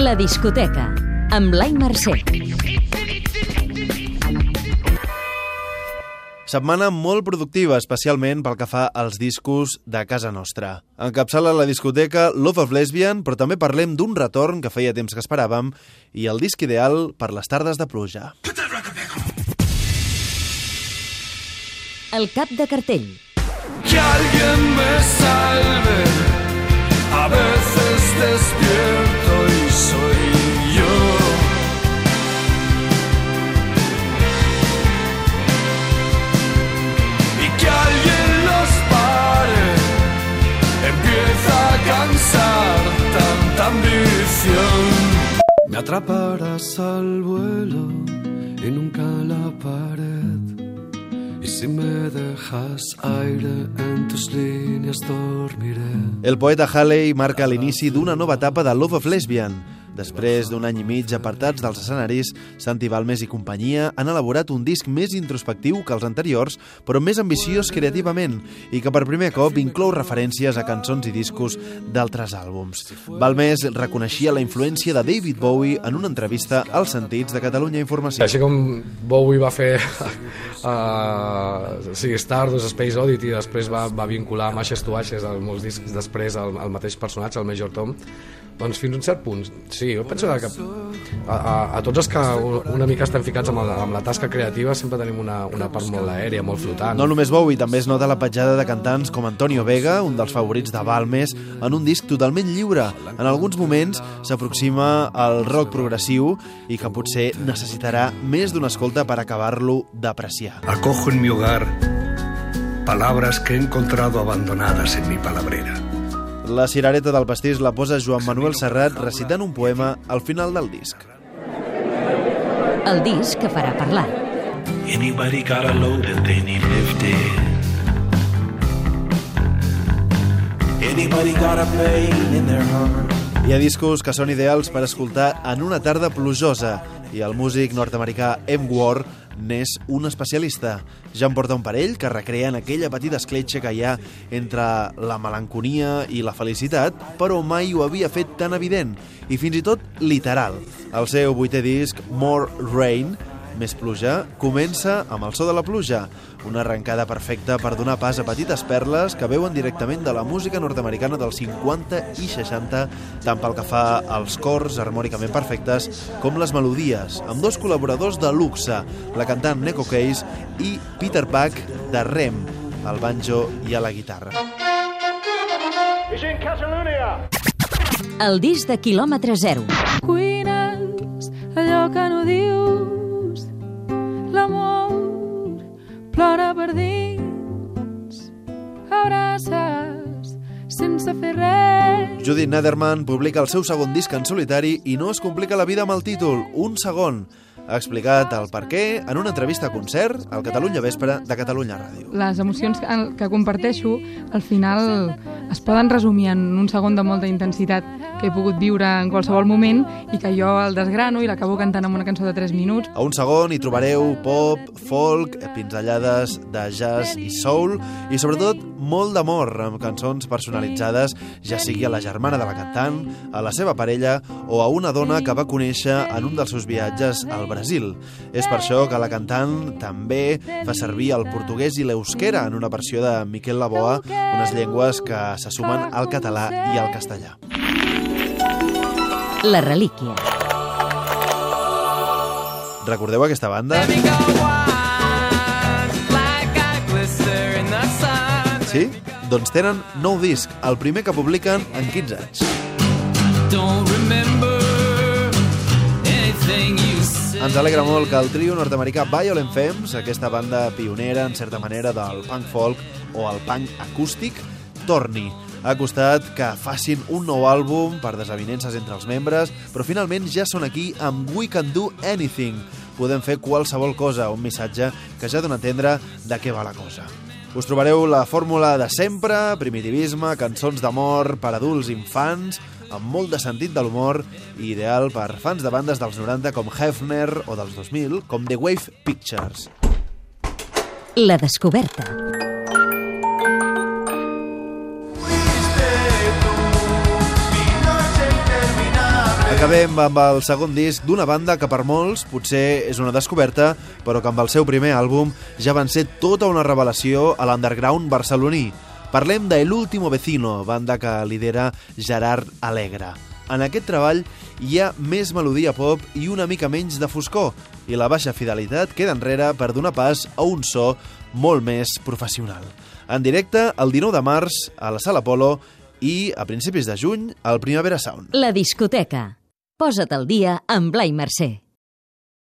La discoteca, amb Blai Mercè. Setmana molt productiva, especialment pel que fa als discos de casa nostra. Encapçala la discoteca Love of Lesbian, però també parlem d'un retorn que feia temps que esperàvem i el disc ideal per les tardes de pluja. El cap de cartell. Que alguien me salve, a veces despierto y soy yo. Y que alguien los pare, empieza a cansar tanta ambición. Me atraparás al vuelo y nunca la pared. Y si me dejas aire en tus líneas dormiré. El poeta Halley marca l'inici d'una nova etapa de Love of Lesbian. Després d'un any i mig apartats dels escenaris, Santi Balmes i companyia han elaborat un disc més introspectiu que els anteriors, però més ambiciós creativament, i que per primer cop inclou referències a cançons i discos d'altres àlbums. Balmes reconeixia la influència de David Bowie en una entrevista als Sentits de Catalunya Informació. Així com Bowie va fer Stardust, Space Oddity, i després va vincular Ashes to Ashes a molts discs després al mateix personatge, el Major Tom, doncs fins a un cert punt. Sí, jo penso que a tots els que una mica estem ficats amb la tasca creativa sempre tenim una part molt aèria, molt flotant. No només Bowie, també es nota la petjada de cantants com Antonio Vega, un dels favorits de Balmes, en un disc totalment lliure. En alguns moments s'aproxima al rock progressiu i que potser necessitarà més d'una escolta per acabar-lo d'apreciar. Acojo en mi hogar palabras que he encontrado abandonadas en mi palabrera. La cirereta del pastís la posa Joan Manuel Serrat recitant un poema al final del disc. El disc que farà parlar. Anybody got a load that they need lifted? Anybody got a pain in their heart? Hi ha discos que són ideals per escoltar en una tarda plujosa i el músic nord-americà M. Ward n'és un especialista. Ja en porta un parell que recreen aquella petita escletxa que hi ha entre la melanconia i la felicitat, però mai ho havia fet tan evident i fins i tot literal. El seu 8è disc, More Rain, més pluja, comença amb el so de la pluja, una arrencada perfecta per donar pas a petites perles que veuen directament de la música nord-americana dels 50 i 60, tant pel que fa als cors harmònicament perfectes com les melodies, amb dos col·laboradors de luxe, la cantant Neko Case i Peter Buck de Rem, al banjo i a la guitarra. El disc de quilòmetre zero. Cuines allò que no dius, l'amor plora per dins, abraces sense fer res. Judith Nederman publica el seu segon disc en solitari i no es complica la vida amb el títol, Un segon. Ha explicat el per què en una entrevista a concert al Catalunya Vespre de Catalunya Ràdio. Les emocions que comparteixo al final es poden resumir en un segon de molta intensitat que he pogut viure en qualsevol moment i que jo el desgrano i l'acabo cantant amb una cançó de 3 minuts. A Un segon hi trobareu pop, folk, pinzellades de jazz i soul i sobretot molt d'amor amb cançons personalitzades, ja sigui a la germana de la cantant, a la seva parella o a una dona que va conèixer en un dels seus viatges al Brasil. És per això que la cantant també fa servir el portuguès i l'euskera en una versió de Miquel Laboa, unes llengües que se sumen al català i al castellà. La relíquia. Recordeu aquesta banda? Sí? Doncs tenen nou disc, el primer que publiquen en 15 anys. Ens alegra molt que el trio nord-americà Violent Femmes, aquesta banda pionera en certa manera del punk folk o el punk acústic, torni. Ha costat que facin un nou àlbum per desavinences entre els membres, però finalment ja són aquí amb We Can Do Anything. Podem fer qualsevol cosa, un missatge que ja dona a entendre de què va la cosa. Us trobareu la fórmula de sempre, primitivisme, cançons d'amor per adults i infants, amb molt de sentit de l'humor i ideal per fans de bandes dels 90 com Hefner o dels 2000 com The Wave Pictures. La descoberta. acabem amb el segon disc d'una banda que per molts potser és una descoberta, però que amb el seu primer àlbum ja van ser tota una revelació a l'underground barceloní. Parlem de El Último Vecino, banda que lidera Gerard Alegre. En aquest treball hi ha més melodia pop i una mica menys de foscor, i la baixa fidelitat queda enrere per donar pas a un so molt més professional. En directe, el 19 de març, a la Sala Apolo, i a principis de juny, al Primavera Sound. La discoteca. Posa't al dia amb Blai Mercè.